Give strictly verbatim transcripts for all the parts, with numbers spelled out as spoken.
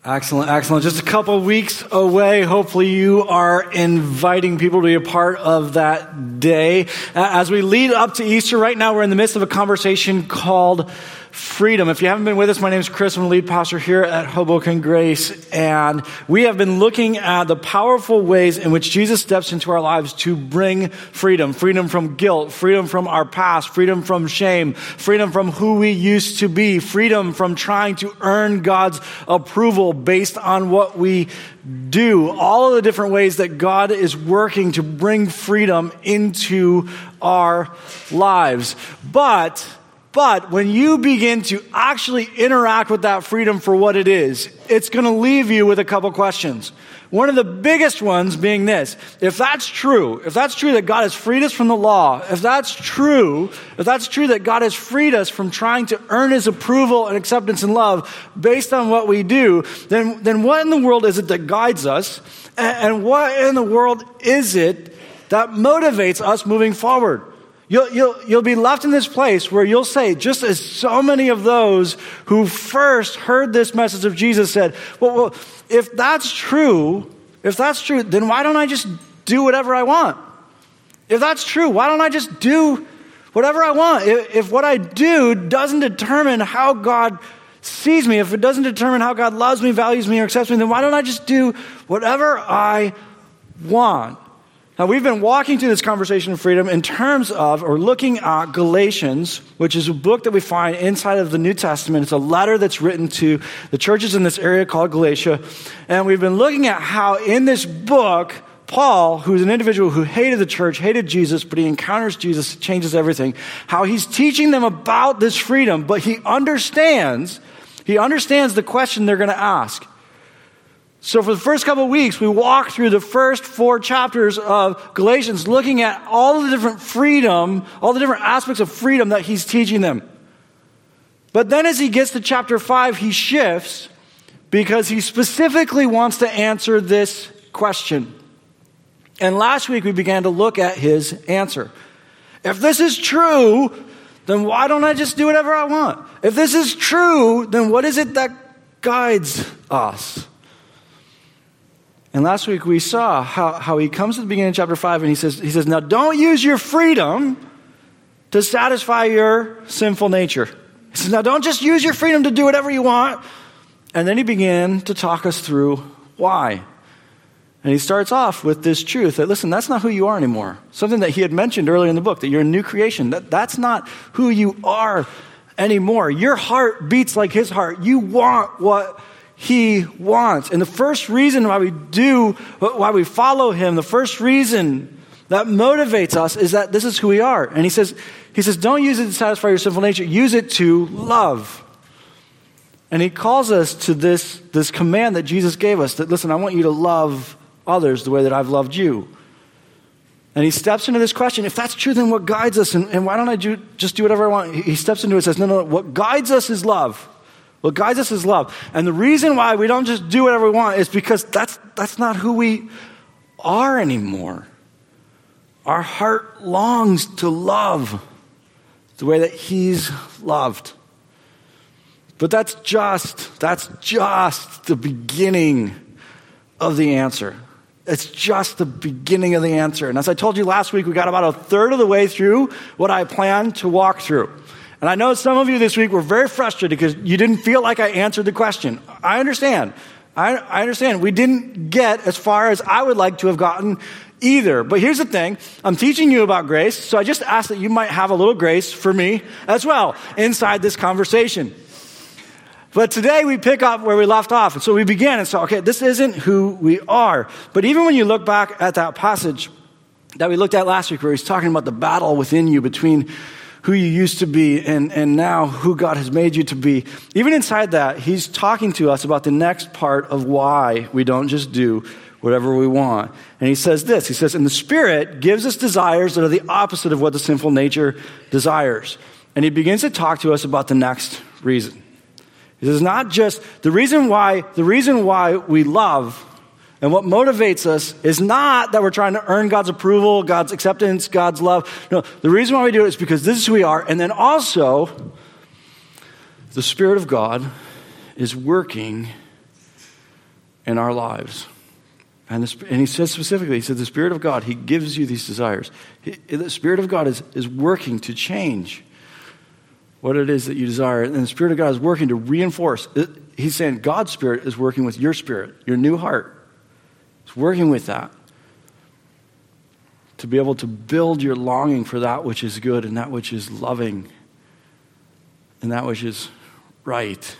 Excellent, excellent. Just a couple of weeks away. Hopefully you are inviting people to be a part of that day. As we lead up to Easter, right now we're in the midst of a conversation called freedom. If you haven't been with us, my name is Chris. I'm the lead pastor here at Hoboken Grace. And we have been looking at the powerful ways in which Jesus steps into our lives to bring freedom. Freedom from guilt, freedom from our past, freedom from shame, freedom from who we used to be, freedom from trying to earn God's approval based on what we do. All of the different ways that God is working to bring freedom into our lives. But But when you begin to actually interact with that freedom for what it is, it's going to leave you with a couple questions. One of the biggest ones being this: if that's true, if that's true that God has freed us from the law, if that's true, if that's true that God has freed us from trying to earn his approval and acceptance and love based on what we do, then, then what in the world is it that guides us? And, and what in the world is it that motivates us moving forward? You'll, you'll, you'll be left in this place where you'll say, just as so many of those who first heard this message of Jesus said, well, well, if that's true, if that's true, then why don't I just do whatever I want? If that's true, why don't I just do whatever I want? If, if what I do doesn't determine how God sees me, if it doesn't determine how God loves me, values me, or accepts me, then why don't I just do whatever I want? Now, we've been walking through this conversation of freedom in terms of, or looking at Galatians, which is a book that we find inside of the New Testament. It's a letter that's written to the churches in this area called Galatia. And we've been looking at how in this book, Paul, who's an individual who hated the church, hated Jesus, but he encounters Jesus, changes everything, how he's teaching them about this freedom, but he understands, he understands the question they're going to ask. So for the first couple of weeks, we walked through the first four chapters of Galatians, looking at all the different freedom, all the different aspects of freedom that he's teaching them. But then as he gets to chapter five, he shifts because he specifically wants to answer this question. And last week, we began to look at his answer. If this is true, then why don't I just do whatever I want? If this is true, then what is it that guides us? And last week we saw how, how he comes to the beginning of chapter five and he says, he says, now don't use your freedom to satisfy your sinful nature. He says, now don't just use your freedom to do whatever you want. And then he began to talk us through why. And he starts off with this truth that, listen, that's not who you are anymore. Something that he had mentioned earlier in the book, that you're a new creation. That, that's not who you are anymore. Your heart beats like his heart. You want what he wants. And the first reason why we do, why we follow him, the first reason that motivates us is that this is who we are. And he says, he says, don't use it to satisfy your sinful nature. Use it to love. And he calls us to this, this command that Jesus gave us that, listen, I want you to love others the way that I've loved you. And he steps into this question. If that's true, then what guides us? And, and why don't I do, just do whatever I want? He steps into it and says, no, no, what guides us is love. What guides us is love. And the reason why we don't just do whatever we want is because that's that's not who we are anymore. Our heart longs to love the way that he's loved. But that's just, that's just the beginning of the answer. It's just the beginning of the answer. And as I told you last week, we got about a third of the way through what I planned to walk through. And I know some of you this week were very frustrated because you didn't feel like I answered the question. I understand. I, I understand. We didn't get as far as I would like to have gotten either. But here's the thing. I'm teaching you about grace, so I just ask that you might have a little grace for me as well inside this conversation. But today we pick up where we left off. And so we began and saw, okay, this isn't who we are. But even when you look back at that passage that we looked at last week where he's talking about the battle within you between who you used to be and, and now who God has made you to be. Even inside that, he's talking to us about the next part of why we don't just do whatever we want. And he says this, he says, and the Spirit gives us desires that are the opposite of what the sinful nature desires. And he begins to talk to us about the next reason. He says, not just, the reason why, the reason why we love and what motivates us is not that we're trying to earn God's approval, God's acceptance, God's love. No, the reason why we do it is because this is who we are. And then also, the Spirit of God is working in our lives. And, the, and he says specifically, he said, the Spirit of God, he gives you these desires. He, the Spirit of God is, is working to change what it is that you desire. And the Spirit of God is working to reinforce. It, he's saying God's Spirit is working with your spirit, your new heart. It's working with that to be able to build your longing for that which is good and that which is loving and that which is right.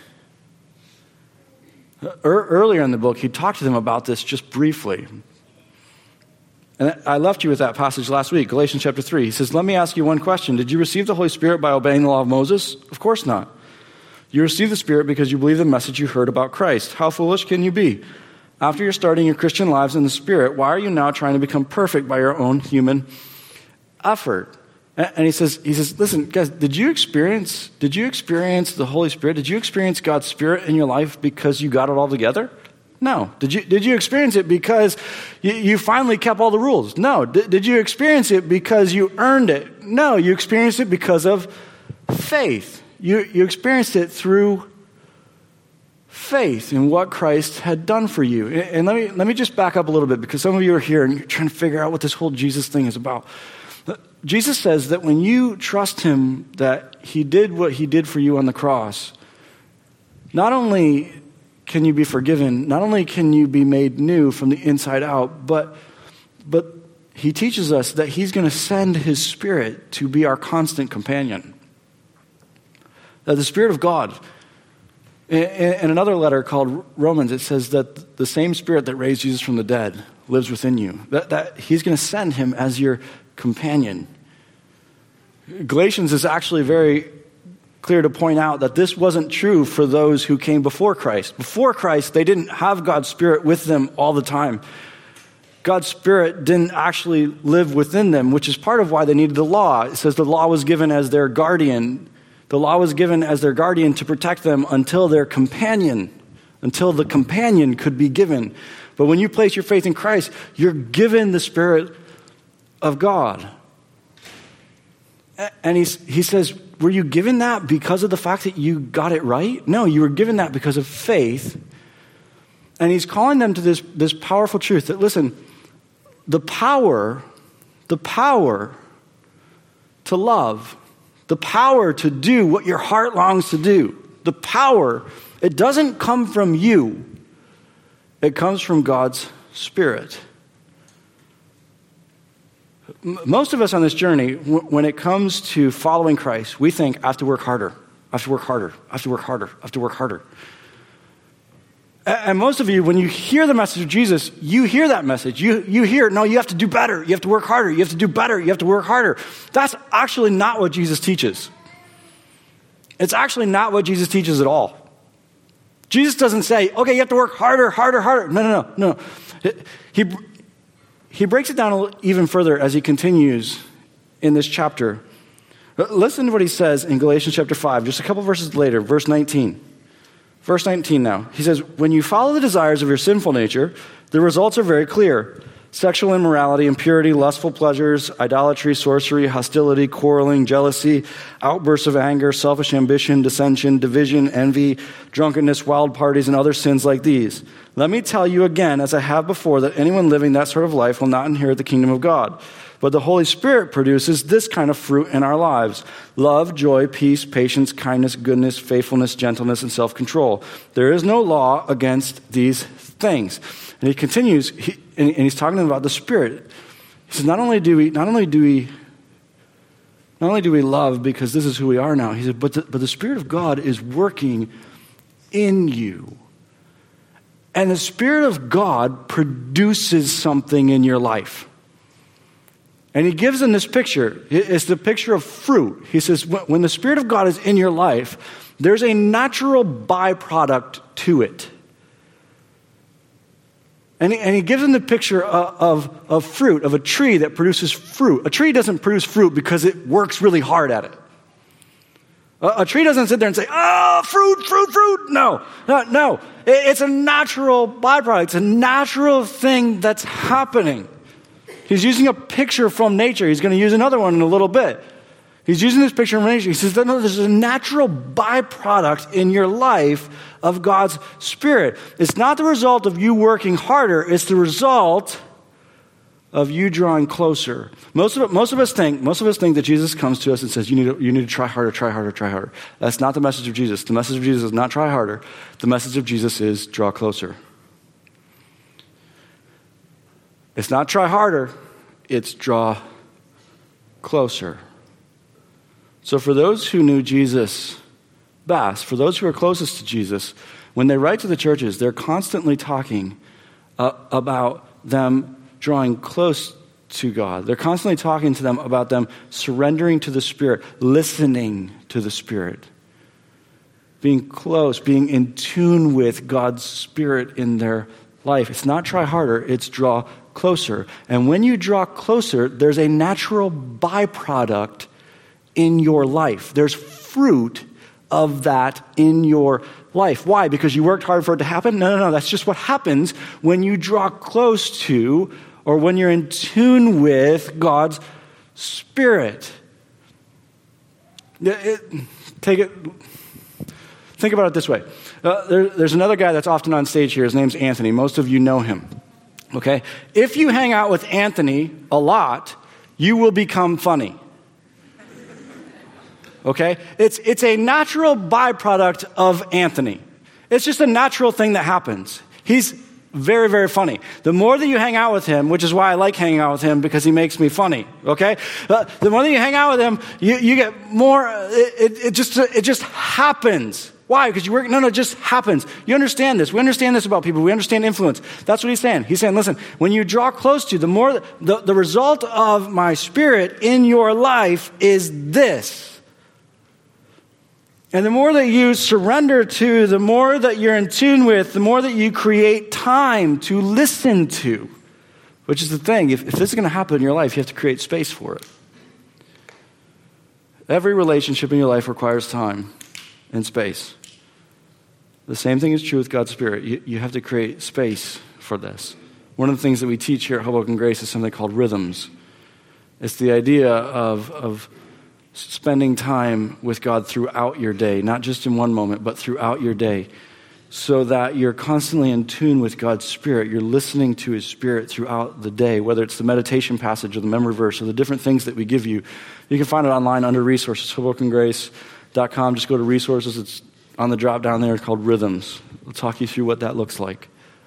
Earlier in the book, he talked to them about this just briefly. And I left you with that passage last week, Galatians chapter three. He says, let me ask you one question. Did you receive the Holy Spirit by obeying the law of Moses? Of course not. You received the Spirit because you believe the message you heard about Christ. How foolish can you be? After you're starting your Christian lives in the Spirit, why are you now trying to become perfect by your own human effort? And he says, he says, listen, guys, did you experience, did you experience the Holy Spirit? Did you experience God's Spirit in your life because you got it all together? No. Did you, did you experience it because you, you finally kept all the rules? No. Did, did you experience it because you earned it? No. You experienced it because of faith. You, you experienced it through faith in what Christ had done for you. And, and let me, let me just back up a little bit, because some of you are here and you're trying to figure out what this whole Jesus thing is about. Jesus says that when you trust him, that he did what he did for you on the cross, not only can you be forgiven, not only can you be made new from the inside out, but, but he teaches us that he's going to send his Spirit to be our constant companion. That the Spirit of God, in, in another letter called Romans, it says that the same Spirit that raised Jesus from the dead lives within you. That, that he's going to send him as your companion. Galatians is actually very clear to point out that this wasn't true for those who came before Christ. Before Christ, they didn't have God's Spirit with them all the time. God's Spirit didn't actually live within them, which is part of why they needed the law. It says the law was given as their guardian. The law was given as their guardian to protect them until their companion, until the companion could be given. But when you place your faith in Christ, you're given the Spirit of God. And he's, he says, were you given that because of the fact that you got it right? No, you were given that because of faith. And he's calling them to this, this powerful truth that, listen, the power, the power to love, the power to do what your heart longs to do, the power, it doesn't come from you. It comes from God's Spirit. Most of us on this journey, when it comes to following Christ, we think, I have to work harder, I have to work harder, I have to work harder, I have to work harder. And most of you, when you hear the message of Jesus, you hear that message. You, you hear, no, you have to do better, you have to work harder, you have to do better, you have to work harder. That's actually not what Jesus teaches. It's actually not what Jesus teaches at all. Jesus doesn't say, okay, you have to work harder, harder, harder. No, no, no, no. He... He breaks it down even further as he continues in this chapter. Listen to what he says in Galatians chapter five, just a couple verses later, verse nineteen. Verse nineteen now. He says, when you follow the desires of your sinful nature, the results are very clear. Sexual immorality, impurity, lustful pleasures, idolatry, sorcery, hostility, quarreling, jealousy, outbursts of anger, selfish ambition, dissension, division, envy, drunkenness, wild parties, and other sins like these. Let me tell you again, as I have before, that anyone living that sort of life will not inherit the kingdom of God. But the Holy Spirit produces this kind of fruit in our lives: love, joy, peace, patience, kindness, goodness, faithfulness, gentleness, and self-control. There is no law against these things. And he continues, he, and, and he's talking about the Spirit. He says, not only do we, not only do we, not only do we love because this is who we are now, he said, but the, but the Spirit of God is working in you. And the Spirit of God produces something in your life. And he gives them this picture. It's the picture of fruit. He says, when the Spirit of God is in your life, there's a natural byproduct to it. And he, and he gives them the picture of, of, of fruit, of a tree that produces fruit. A tree doesn't produce fruit because it works really hard at it. A, a tree doesn't sit there and say, oh, fruit, fruit, fruit. No, no, no. It, it's a natural byproduct. It's a natural thing that's happening. He's using a picture from nature. He's going to use another one in a little bit. He's using this picture of relationship. He says, no, there's a natural byproduct in your life of God's Spirit. It's not the result of you working harder. It's the result of you drawing closer. Most of it, most of us think, most of us think that Jesus comes to us and says, you need to, you need to try harder, try harder, try harder. That's not the message of Jesus. The message of Jesus is not try harder. The message of Jesus is draw closer. It's not try harder. It's draw closer. So for those who knew Jesus best, for those who are closest to Jesus, when they write to the churches, they're constantly talking uh, about them drawing close to God. They're constantly talking to them about them surrendering to the Spirit, listening to the Spirit, being close, being in tune with God's Spirit in their life. It's not try harder, it's draw closer. And when you draw closer, there's a natural byproduct in your life. There's fruit of that in your life. Why? Because you worked hard for it to happen? No, no, no. That's just what happens when you draw close to or when you're in tune with God's Spirit. It, take it, think about it this way. Uh, there, there's another guy that's often on stage here. His name's Anthony. Most of you know him. Okay? If you hang out with Anthony a lot, you will become funny. Okay? It's it's a natural byproduct of Anthony. It's just a natural thing that happens. He's very, very funny. The more that you hang out with him, which is why I like hanging out with him, because he makes me funny, okay? Uh, the more that you hang out with him, you, you get more, it, it, it just it just happens. Why? Because you work, no, no, it just happens. You understand this. We understand this about people. We understand influence. That's what he's saying. He's saying, listen, when you draw close to, the more, the, the result of my Spirit in your life is this. And the more that you surrender to, the more that you're in tune with, the more that you create time to listen to. Which is the thing, if, if this is going to happen in your life, you have to create space for it. Every relationship in your life requires time and space. The same thing is true with God's Spirit. You, you have to create space for this. One of the thing that we teach here at Hoboken Grace is something called rhythms. It's the idea of, of spending time with God throughout your day, not just in one moment, but throughout your day, so that you're constantly in tune with God's Spirit. You're listening to His Spirit throughout the day, whether it's the meditation passage or the memory verse or the different things that we give you. You can find it online under resources, hoboken grace dot com. Just go to resources. It's on the drop down there. It's called Rhythms. We'll talk you through what that looks like.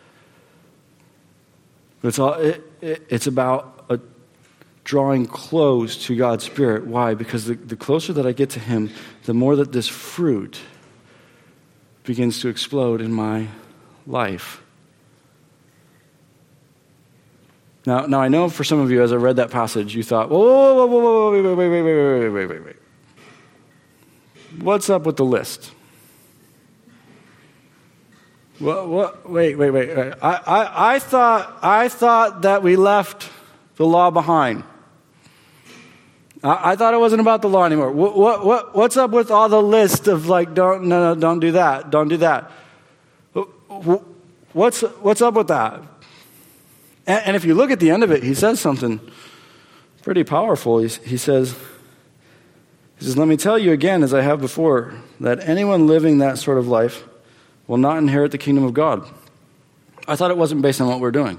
But it's all it, it, it's about a drawing close to God's Spirit. Why? Because the, the closer that I get to Him, the more that this fruit begins to explode in my life. Now, now I know for some of you, as I read that passage, you thought, whoa, whoa, whoa, whoa, whoa, wait, wait, wait, wait, wait, wait, wait, wait, wait. What's up with the list? What, what, wait, wait, wait. wait. I, I, I thought, I thought that we left the law behind. I, I thought it wasn't about the law anymore. What, what, what, what's up with all the list of like, don't, no, no, don't do that, don't do that. What's, what's up with that? And, and if you look at the end of it, he says something pretty powerful. He, he says, he says, let me tell you again, as I have before, that anyone living that sort of life will not inherit the kingdom of God. I thought it wasn't based on what we're doing.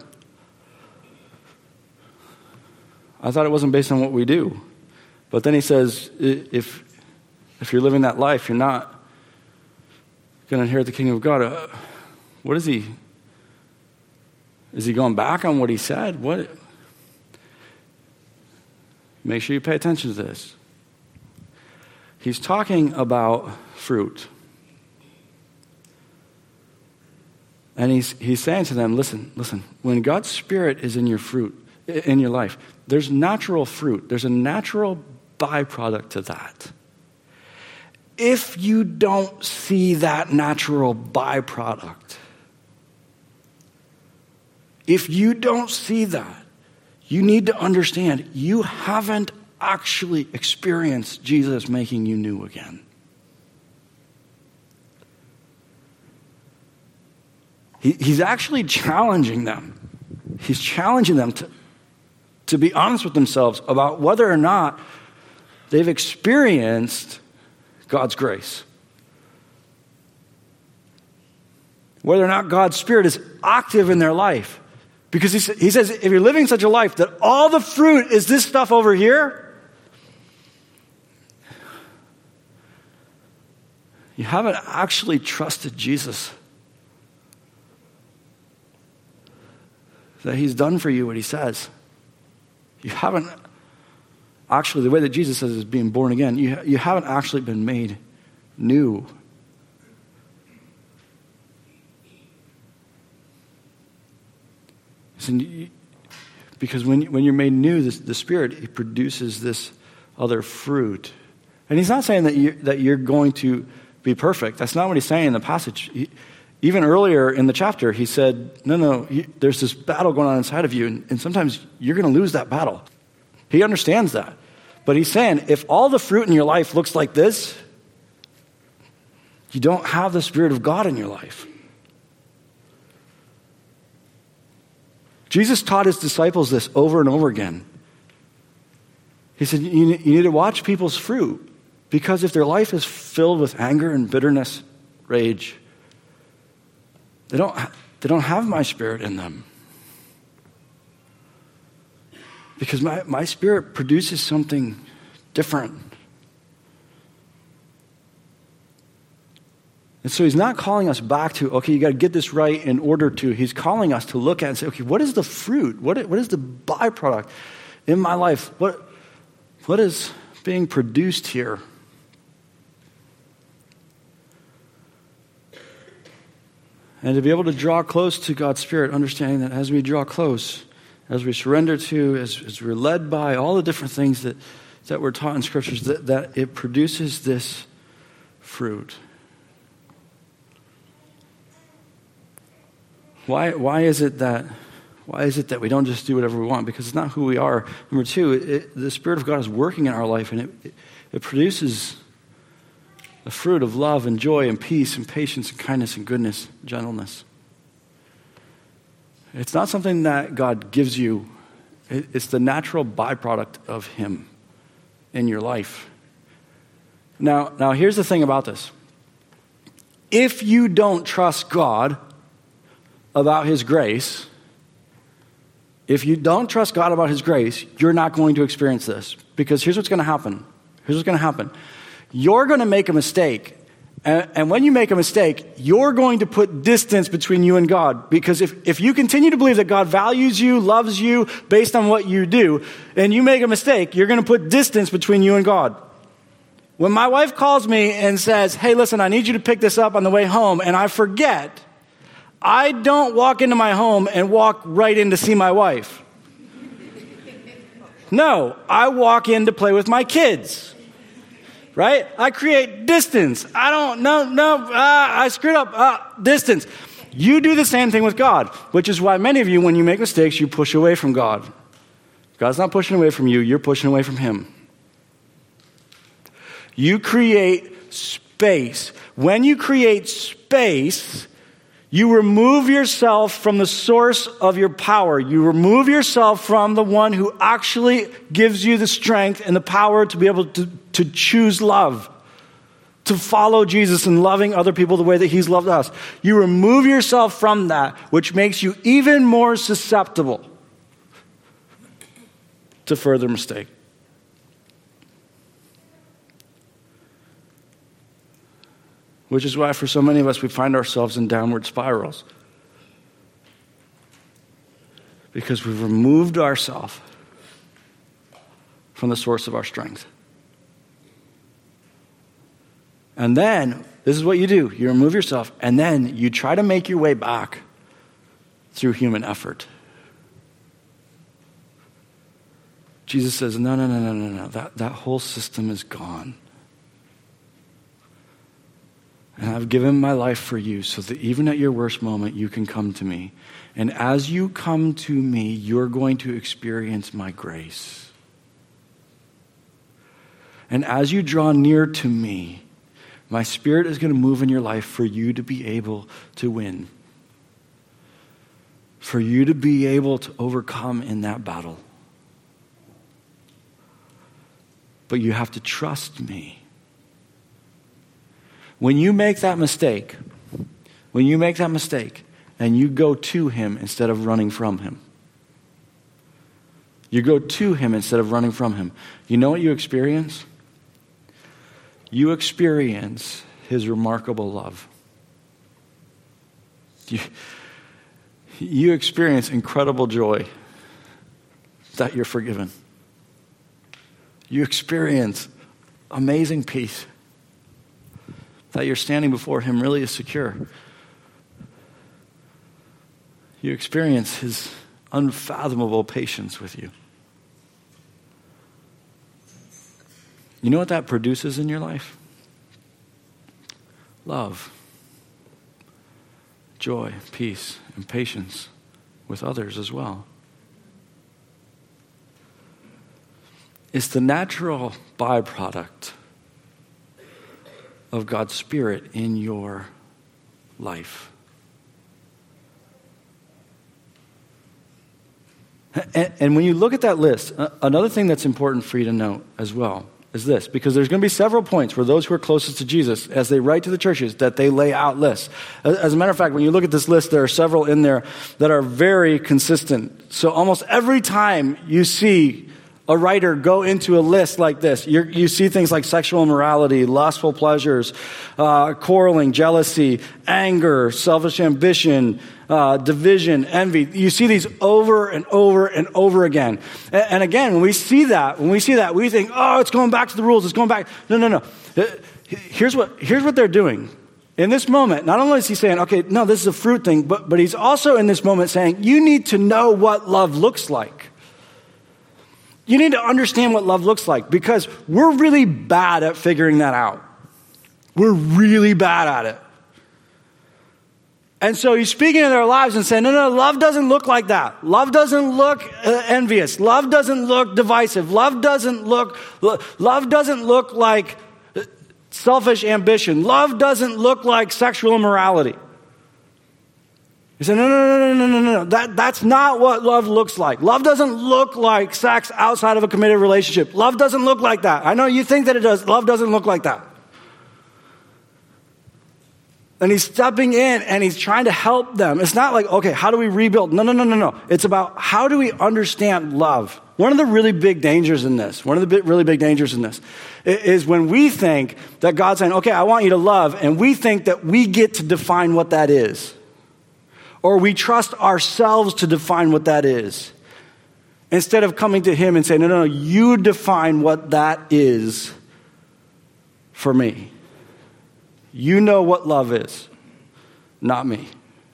I thought it wasn't based on what we do. But then he says, if if you're living that life, you're not going to inherit the kingdom of God. Uh, what is he? Is he going back on what he said? What? Make sure you pay attention to this. He's talking about fruit. And he's he's saying to them, listen, listen, when God's Spirit is in your fruit, in your life, there's natural fruit. There's a natural byproduct to that. If you don't see that natural byproduct, if you don't see that, you need to understand you haven't actually experienced Jesus making you new again. He, he's actually challenging them. He's challenging them to, to be honest with themselves about whether or not they've experienced God's grace. Whether or not God's Spirit is active in their life. Because he, he says, if you're living such a life that all the fruit is this stuff over here, you haven't actually trusted Jesus. That he's done for you what he says. You haven't actually, the way that Jesus says is being born again, you, you haven't actually been made new. Because when, when you're made new, this, the Spirit, it produces this other fruit. And he's not saying that, you, that you're going to be perfect. That's not what he's saying in the passage. He, even earlier in the chapter, he said, no, no, he, there's this battle going on inside of you, and, and sometimes you're going to lose that battle. He understands that. But he's saying, if all the fruit in your life looks like this, you don't have the Spirit of God in your life. Jesus taught his disciples this over and over again. He said, you, you need to watch people's fruit, because if their life is filled with anger and bitterness, rage, they don't, they don't have my Spirit in them. Because my, my Spirit produces something different. And so he's not calling us back to, okay, you got to get this right in order to. He's calling us to look at and say, okay, what is the fruit? What, what is the byproduct in my life? What, what is being produced here? And to be able to draw close to God's Spirit, understanding that as we draw close, as we surrender to, as, as we're led by all the different things that, that we're taught in Scriptures, that, that it produces this fruit. Why, why is it that why is it that we don't just do whatever we want? Because it's not who we are. Number two, it, it, the Spirit of God is working in our life, and it, it, it produces the fruit of love and joy and peace and patience and kindness and goodness, gentleness. It's not something that God gives you. It, it's the natural byproduct of Him in your life. Now, now here's the thing about this. If you don't trust God about His grace, if you don't trust God about His grace, you're not going to experience this. Because here's what's going to happen. Here's what's going to happen. You're going to make a mistake. And, and when you make a mistake, you're going to put distance between you and God. Because if, if you continue to believe that God values you, loves you, based on what you do, and you make a mistake, you're going to put distance between you and God. When my wife calls me and says, hey, listen, I need you to pick this up on the way home, and I forget, I don't walk into my home and walk right in to see my wife. No, I walk in to play with my kids. Right? I create distance. I don't, no, no, uh, I screwed up, uh, distance. You do the same thing with God, which is why many of you, when you make mistakes, you push away from God. God's not pushing away from you, you're pushing away from Him. You create space. When you create space, you remove yourself from the source of your power. You remove yourself from the one who actually gives you the strength and the power to be able to, to choose love, to follow Jesus and loving other people the way that He's loved us. You remove yourself from that, which makes you even more susceptible to further mistake. Which is why for so many of us, we find ourselves in downward spirals. Because we've removed ourselves from the source of our strength. And then, this is what you do. You remove yourself, and then you try to make your way back through human effort. Jesus says, no, no, no, no, no, no. That, that whole system is gone. And I've given my life for you so that even at your worst moment, you can come to me. And as you come to me, you're going to experience my grace. And as you draw near to me, my Spirit is going to move in your life for you to be able to win. For you to be able to overcome in that battle. but you have to trust me. When you make that mistake, when you make that mistake and you go to him instead of running from him, you go to him instead of running from him, you know what you experience? You experience his remarkable love. You, you experience incredible joy that you're forgiven. You experience amazing peace that you're standing before him really is secure. You experience his unfathomable patience with you. You know what that produces in your life? Love, joy, peace, and patience with others as well. It's the natural byproduct of God's Spirit in your life. And, and when you look at that list, another thing that's important for you to note as well is this, because there's going to be several points where those who are closest to Jesus, as they write to the churches, that they lay out lists. As a matter of fact, when you look at this list, there are several in there that are very consistent. So almost every time you see a writer go into a list like this, You're, you see things like sexual immorality, lustful pleasures, uh, quarreling, jealousy, anger, selfish ambition, uh, division, envy. You see these over and over and over again. And, and again, when we see that, when we see that, we think, oh, it's going back to the rules. It's going back. No, no, no. Here's what, here's what they're doing. In this moment, not only is he saying, okay, no, this is a fruit thing, but, but he's also in this moment saying, you need to know what love looks like. You need to understand what love looks like, because we're really bad at figuring that out. We're really bad at it. And so he's speaking in their lives and saying, no, no, love doesn't look like that. Love doesn't look uh, envious. Love doesn't look divisive. Love doesn't look, lo- love doesn't look like selfish ambition. Love doesn't look like sexual immorality. He said, no, no, no, no, no, no, no. That, that's not what love looks like. Love doesn't look like sex outside of a committed relationship. Love doesn't look like that. I know you think that it does. Love doesn't look like that. And he's stepping in and he's trying to help them. It's not like, okay, how do we rebuild? No, no, no, no, no. It's about how do we understand love? One of the really big dangers in this, one of the big, really big dangers in this is when we think that God's saying, okay, I want you to love, and we think that we get to define what that is. Or we trust ourselves to define what that is. Instead of coming to him and saying, no, no, no, you define what that is for me. You know what love is, not me.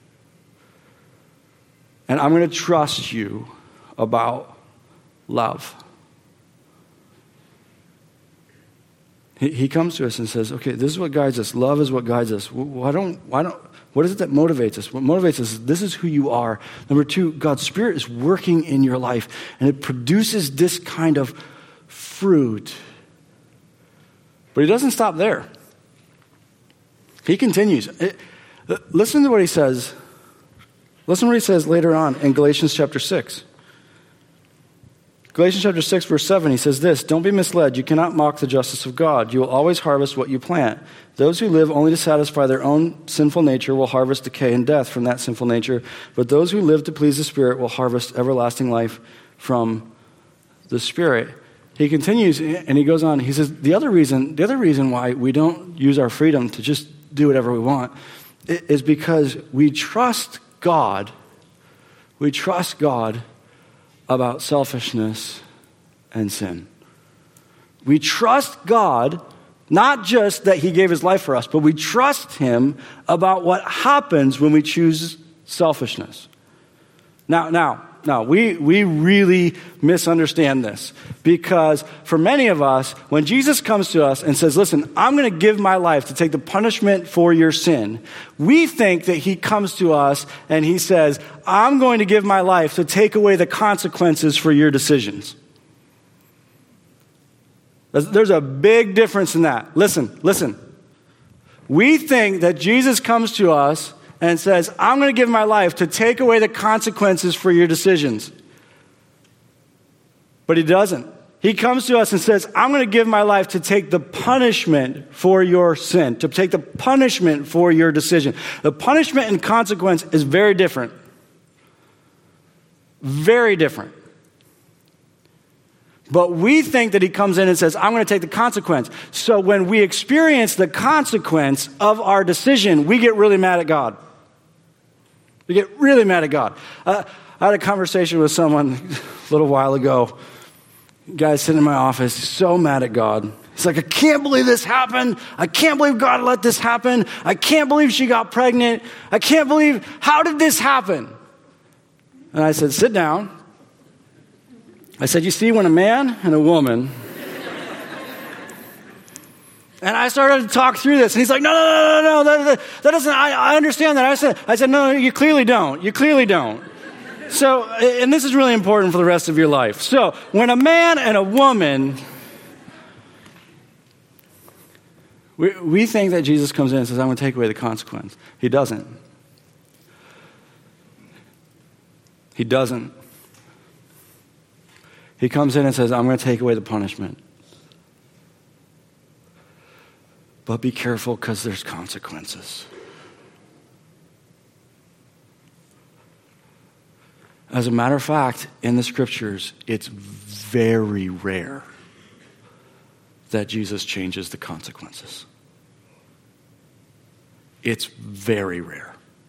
And I'm going to trust you about love. He, he comes to us and says, okay, this is what guides us. Love is what guides us. Why don't, why don't, what is it that motivates us? What motivates us is this is who you are. Number two, God's Spirit is working in your life, and it produces this kind of fruit. But he doesn't stop there. He continues. It, listen to what he says. Listen to what he says later on in Galatians chapter six. Galatians chapter six, verse seven, he says this, don't be misled. You cannot mock the justice of God. You will always harvest what you plant. Those who live only to satisfy their own sinful nature will harvest decay and death from that sinful nature. But those who live to please the Spirit will harvest everlasting life from the Spirit. He continues and he goes on. He says, the other reason, the other reason why we don't use our freedom to just do whatever we want is because we trust God. We trust God about selfishness and sin. We trust God, not just that he gave his life for us, but we trust him about what happens when we choose selfishness. Now, now, now, we, we really misunderstand this, because for many of us, when Jesus comes to us and says, listen, I'm going to give my life to take the punishment for your sin, we think that he comes to us and he says, I'm going to give my life to take away the consequences for your decisions. There's a big difference in that. Listen, listen. We think that Jesus comes to us and says, I'm going to give my life to take away the consequences for your decisions. But he doesn't. He comes to us and says, I'm going to give my life to take the punishment for your sin, to take the punishment for your decision. The punishment and consequence is very different. Very different. But we think that he comes in and says, I'm going to take the consequence. So when we experience the consequence of our decision, we get really mad at God. We get really mad at God. Uh, I had a conversation with someone a little while ago. Guy sitting in my office, so mad at God. He's like, I can't believe this happened. I can't believe God let this happen. I can't believe she got pregnant. I can't believe, how did this happen? And I said, sit down. I said, you see, when a man and a woman, and I started to talk through this, and he's like, no, no, no, no, no, that, that, that doesn't, I, I understand that. I said, I said, no, you clearly don't. You clearly don't. So, and this is really important for the rest of your life. So, when a man and a woman, we, we think that Jesus comes in and says, I'm going to take away the consequence. He doesn't. He doesn't. He comes in and says, I'm going to take away the punishment. But be careful because there's consequences. As a matter of fact, in the scriptures, it's very rare that Jesus changes the consequences. It's very rare.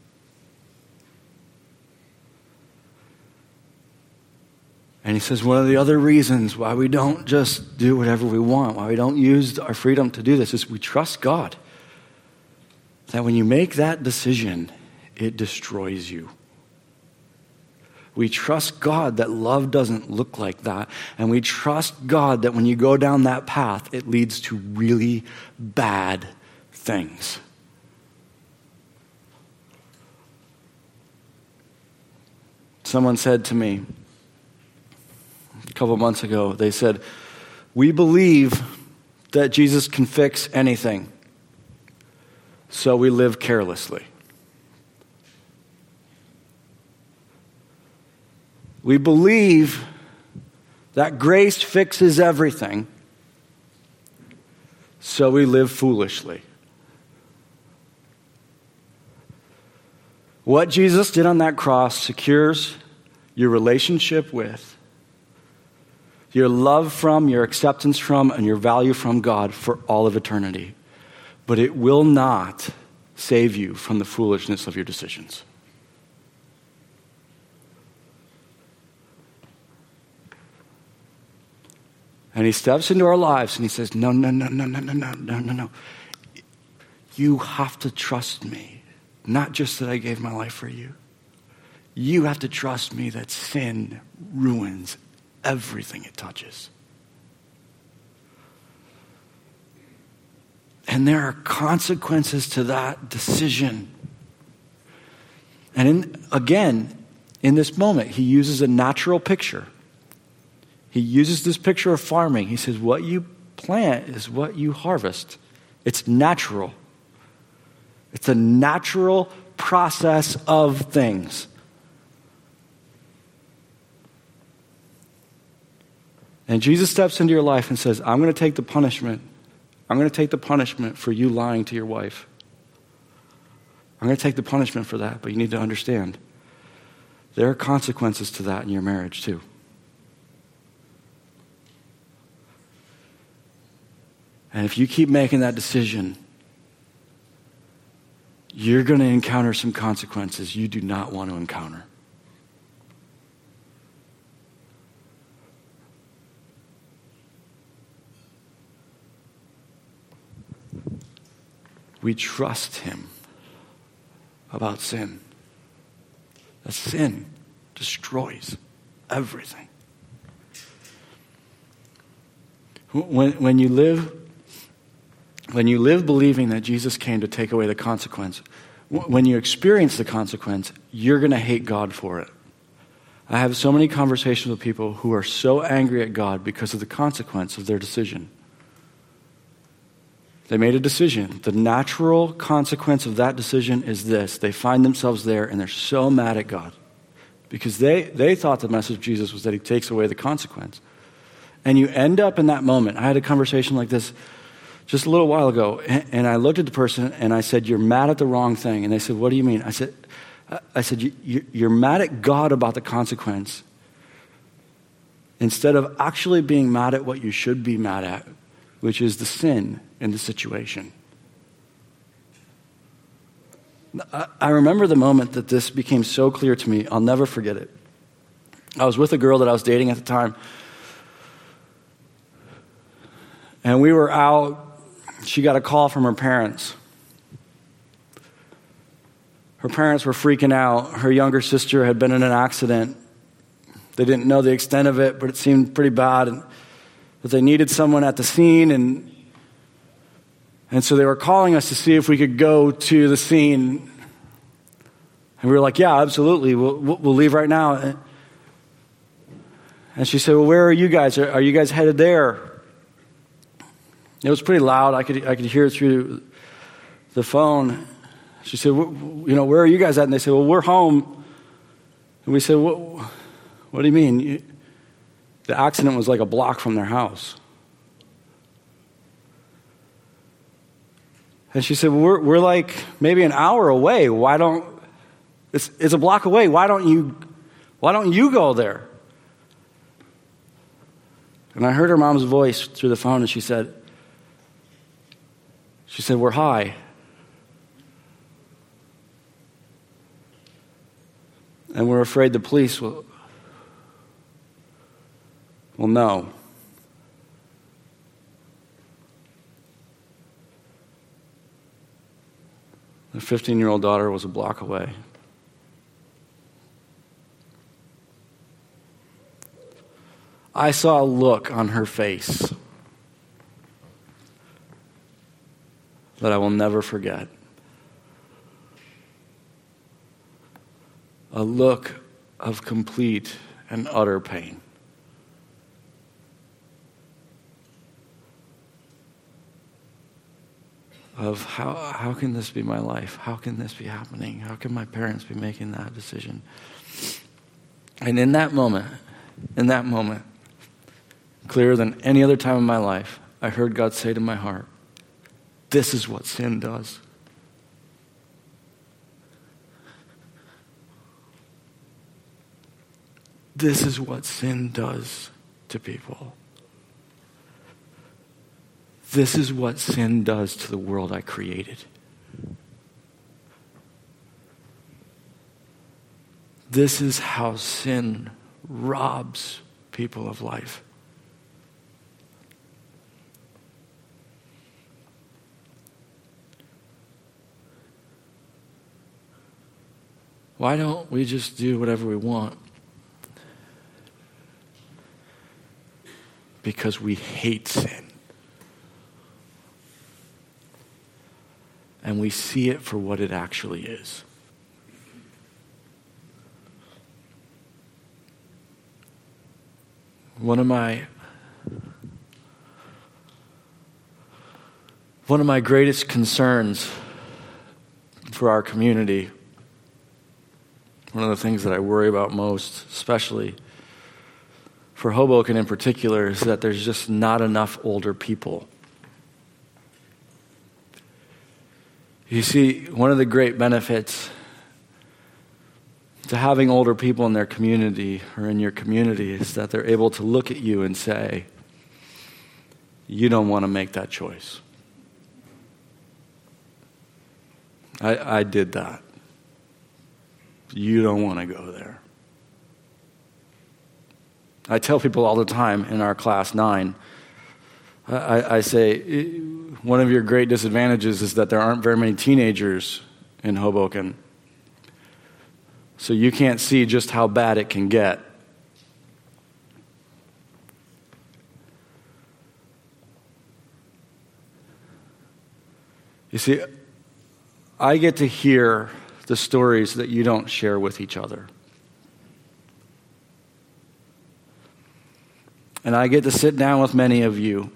And he says one of the other reasons why we don't just do whatever we want, why we don't use our freedom to do this, is we trust God. That when you make that decision, it destroys you. We trust God that love doesn't look like that. And we trust God that when you go down that path, it leads to really bad things. Someone said to me a couple months ago, they said, we believe that Jesus can fix anything, so we live carelessly. We believe that grace fixes everything, so we live foolishly. What Jesus did on that cross secures your relationship with, your love from, your acceptance from, and your value from God for all of eternity. But it will not save you from the foolishness of your decisions. And he steps into our lives and he says, no, no, no, no, no, no, no, no, no, no. You have to trust me. Not just that I gave my life for you. You have to trust me that sin ruins everything it touches. And there are consequences to that decision. And in, again, in this moment, he uses a natural picture. He uses this picture of farming. He says, what you plant is what you harvest. It's natural. It's a natural process of things. And Jesus steps into your life and says, I'm going to take the punishment. I'm going to take the punishment for you lying to your wife. I'm going to take the punishment for that, but you need to understand there are consequences to that in your marriage too. And if you keep making that decision, you're going to encounter some consequences you do not want to encounter. We trust him about sin. That sin destroys everything. When, when you live When you live believing that Jesus came to take away the consequence, when you experience the consequence, you're going to hate God for it. I have so many conversations with people who are so angry at God because of the consequence of their decision. They made a decision. The natural consequence of that decision is this. They find themselves there and they're so mad at God because they, they thought the message of Jesus was that he takes away the consequence. And you end up in that moment. I had a conversation like this just a little while ago, and I looked at the person and I said, "You're mad at the wrong thing." And they said, "What do you mean?" I said, I said, "You're mad at God about the consequence instead of actually being mad at what you should be mad at, which is the sin in the situation." I remember the moment that this became so clear to me. I'll never forget it. I was with a girl that I was dating at the time, and we were out. She got a call from her parents. Her parents were freaking out. Her younger sister had been in an accident. They didn't know the extent of it, but it seemed pretty bad. And that they needed someone at the scene, and and so they were calling us to see if we could go to the scene. And we were like, "Yeah, absolutely. We'll we'll leave right now." And she said, "Well, where are you guys? Are, are you guys headed there?" It was pretty loud. I could I could hear it through the phone. She said, "You know, where are you guys at?" And they said, "Well, we're home." And we said, "What, what do you mean?" The accident was like a block from their house. And she said, "Well, we're we're like maybe an hour away. Why don't it's it's a block away? Why don't you why don't you go there?" And I heard her mom's voice through the phone, and she said, she said, "We're high." And we're afraid the police will, will know. Their fifteen-year-old daughter was a block away. I saw a look on her face that I will never forget. A look of complete and utter pain. Of how how can this be my life? How can this be happening? How can my parents be making that decision? And in that moment, in that moment, clearer than any other time in my life, I heard God say to my heart, "This is what sin does." This is what sin does to people. This is what sin does to the world I created. This is how sin robs people of life. Why don't we just do whatever we want? Because we hate sin. And we see it for what it actually is. One of my one of my greatest concerns for our community, one of the things that I worry about most, especially for Hoboken in particular, is that there's just not enough older people. You see, one of the great benefits to having older people in their community or in your community is that they're able to look at you and say, "You don't want to make that choice." I, I did that. You don't want to go there. I tell people all the time in our class nine, I, I say, one of your great disadvantages is that there aren't very many teenagers in Hoboken. So you can't see just how bad it can get. You see, I get to hear the stories that you don't share with each other. And I get to sit down with many of you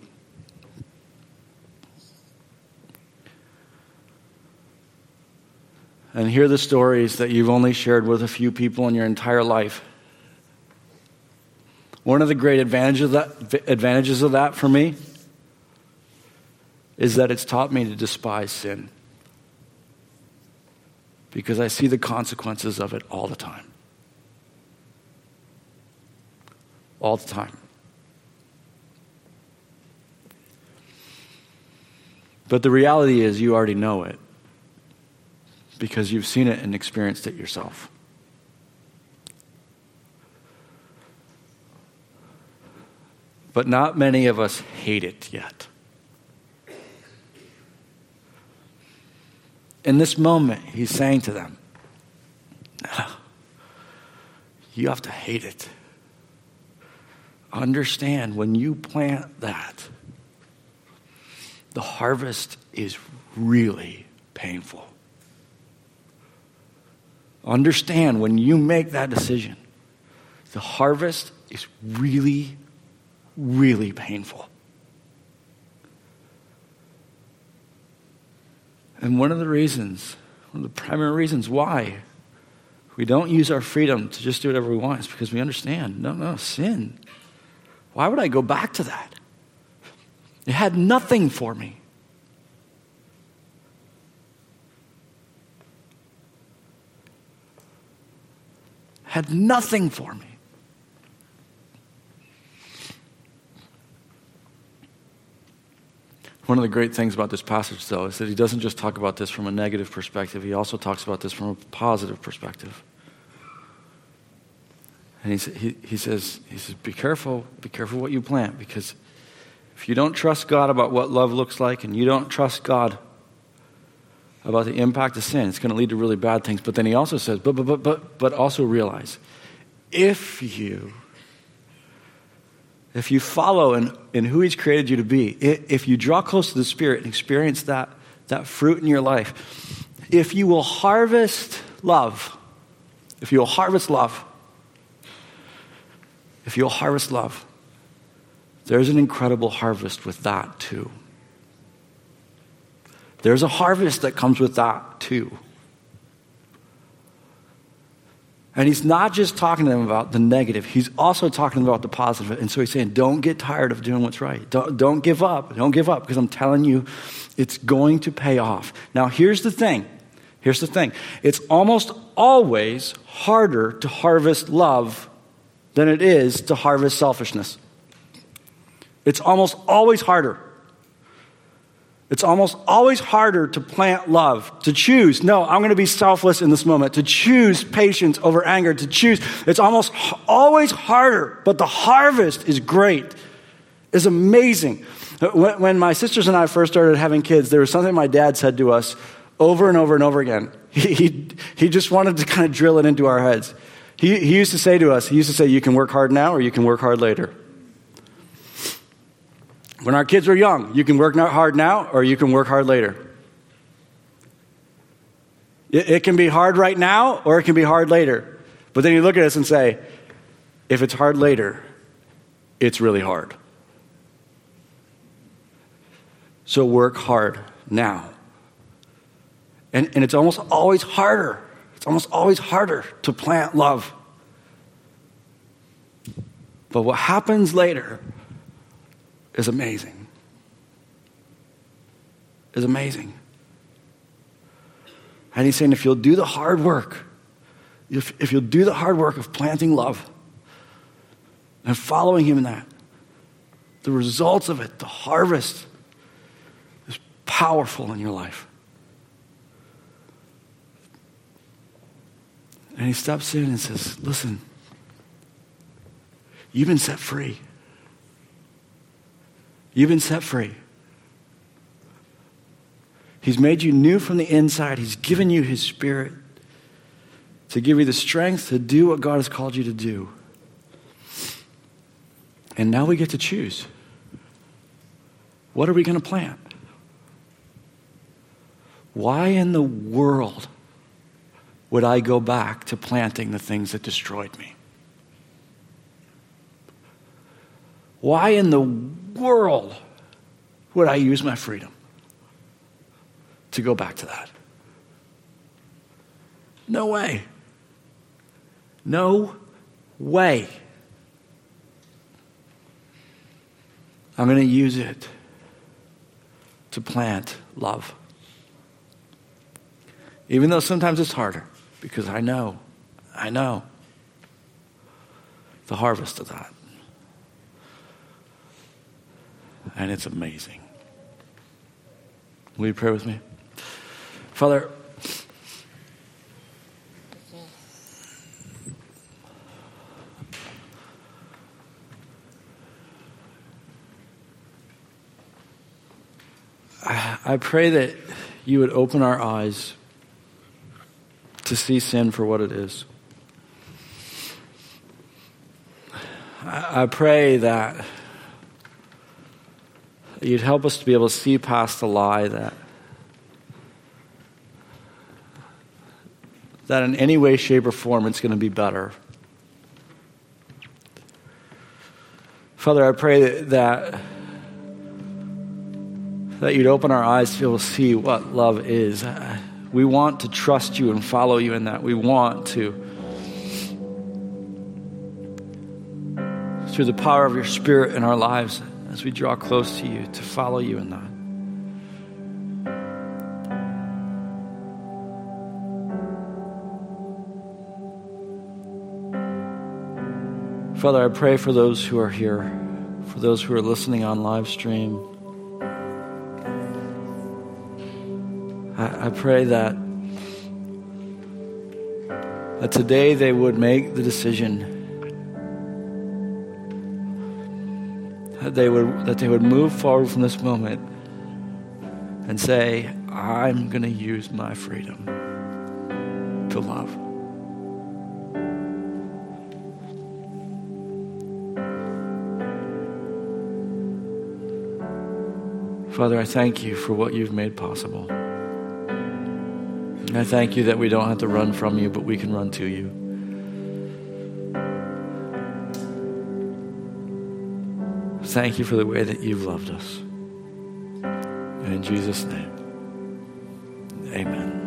and hear the stories that you've only shared with a few people in your entire life. One of the great advantages of that, advantages of that for me is that it's taught me to despise sin, because I see the consequences of it all the time. All the time. But the reality is you already know it because you've seen it and experienced it yourself. But not many of us hate it yet. In this moment, he's saying to them, you have to hate it. Understand, when you plant that, the harvest is really painful. Understand, when you make that decision, the harvest is really, really painful. And one of the reasons, one of the primary reasons why we don't use our freedom to just do whatever we want is because we understand, no, no, sin. Why would I go back to that? It had nothing for me. It had nothing for me. One of the great things about this passage, though, is that he doesn't just talk about this from a negative perspective. He also talks about this from a positive perspective. And he, he, he says, he says, be careful, be careful what you plant, because if you don't trust God about what love looks like, and you don't trust God about the impact of sin, it's going to lead to really bad things. But then he also says, but but but but but also realize, if you if you follow in, in who he's created you to be, if you draw close to the Spirit and experience that, that fruit in your life, if you will harvest love, if you will harvest love, if you'll harvest love, there's an incredible harvest with that too. There's a harvest that comes with that too. And he's not just talking to them about the negative. He's also talking about the positive. And so he's saying, don't get tired of doing what's right. Don't, don't give up. Don't give up, because I'm telling you, it's going to pay off. Now, here's the thing. Here's the thing. It's almost always harder to harvest love than it is to harvest selfishness. It's almost always harder. It's almost always harder to plant love, to choose, no, I'm going to be selfless in this moment, to choose patience over anger, to choose. It's almost always harder, but the harvest is great, is amazing. When, when my sisters and I first started having kids, there was something my dad said to us over and over and over again. He, he, he just wanted to kind of drill it into our heads. He, he used to say to us, he used to say, you can work hard now or you can work hard later. When our kids were young, you can work hard now or you can work hard later. It, it can be hard right now or it can be hard later. But then you look at us and say, if it's hard later, it's really hard. So work hard now. And, and it's almost always harder. It's almost always harder to plant love. But what happens later is amazing. Is amazing. And he's saying, if you'll do the hard work, if, if you'll do the hard work of planting love and following him in that, the results of it, the harvest, is powerful in your life. And he steps in and says, listen, you've been set free. You've been set free. He's made you new from the inside. He's given you his Spirit to give you the strength to do what God has called you to do. And now we get to choose. What are we going to plant? Why in the world would I go back to planting the things that destroyed me? Why in the world would I use my freedom to go back to that? No way. No way. I'm going to use it to plant love. Even though sometimes it's harder, because I know, I know the harvest of that. And it's amazing. Will you pray with me? Father, I pray that you would open our eyes to see sin for what it is. I pray that you'd help us to be able to see past the lie that that in any way, shape, or form it's going to be better. Father, I pray that, that that you'd open our eyes to be able to see what love is. We want to trust you and follow you in that. We want to, through the power of your Spirit in our lives, as we draw close to you, to follow you in that. Father, I pray for those who are here, for those who are listening on live stream. I, I pray that, that today they would make the decision that they would that they would move forward from this moment and say, I'm going to use my freedom to love. Father, I thank you for what you've made possible. I thank you that we don't have to run from you, but we can run to you. Thank you for the way that you've loved us. And in Jesus' name, amen.